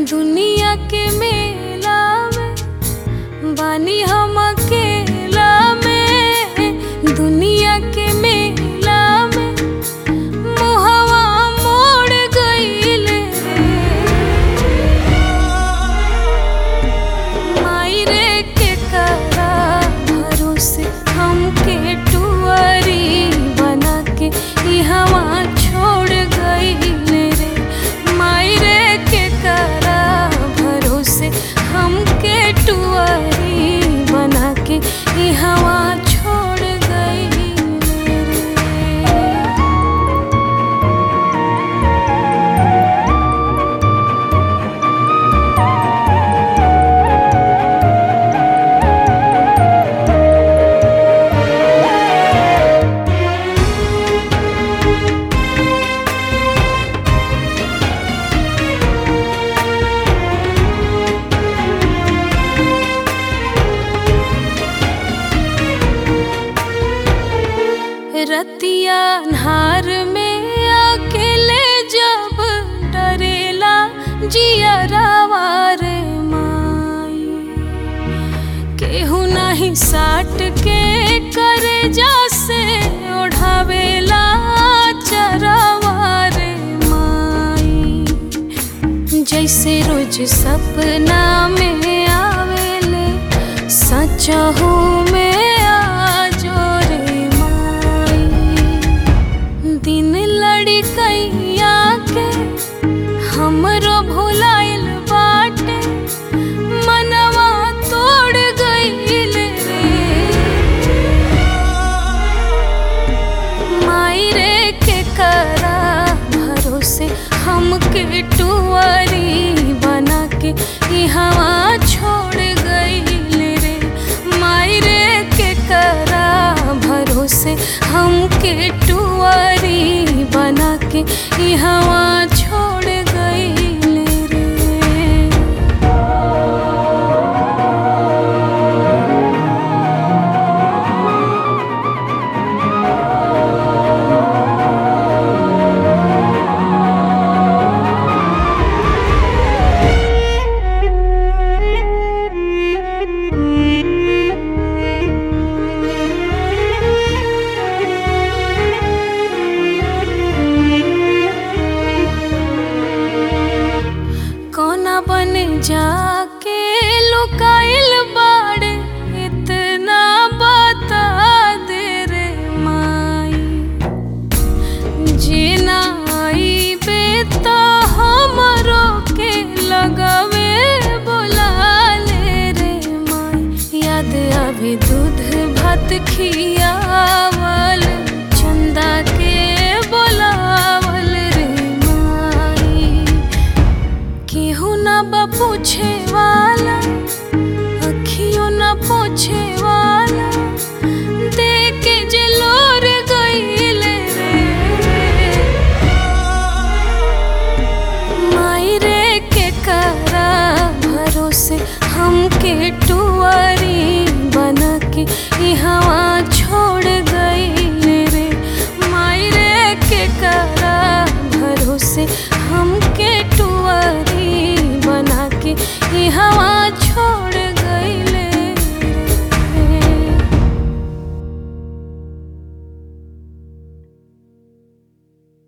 दुनिया के मेला में बानी हम अकेला में। दुनिया के मेला में मुहवा मोड़ गईल रे। माई रे के करा भरोसे हमके टुअरी बना के इहवा छोड़ गईल रे। माई रे के करा भरोसे हमके टुअरी बना के इहवा छोड़ गईल रे। रतिया अन्हार में अकेले जब डरेला जियरावा रे माई। केहू नहीं साट के करे जैसे ओढ़ावेला चरावा रे माई। जैसे रोज सपना में आवेले सचहू में दिन लड़कैया के हमरो भुलाइल बाटे मनवा तोड़ गईल रे। माई रे के करा भरोसे हमके टुअरी बना के इहवा छोड़ गईल रे। माई रे के करा भरोसे हमके टुअरी बना के इहवा छोड़ गईल रे। बन जाके लुकाइल बाड़े इतना बता दे रे माई। जीना आई बेता हमरो के लगावे बोला ले रे माई। याद आवे दूध भात खियावल चंदा के बोलावल रे माई। केहू ना पूछे वाला अखियों ना पूछे वाला देके जलोर गईल रे। माई रे के करा भरोसे हमके टुअरी बना के इहवा छोड़ गईल रे। माई रे के करा